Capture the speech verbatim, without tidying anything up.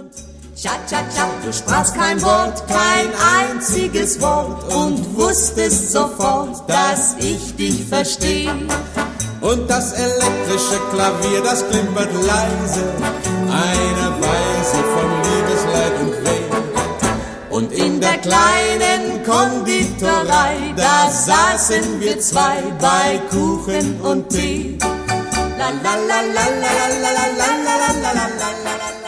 Cha-cha-cha, du sprachst kein Wort, kein einziges Wort und wusstest sofort, dass ich dich verstehe. Und das elektrische Klavier, das klimpert leise, eine Weise von Liebesleid und Weh. Und in der kleinen Konditorei, da saßen wir zwei bei Kuchen und Tee. La la la la la la la la la la la la la la.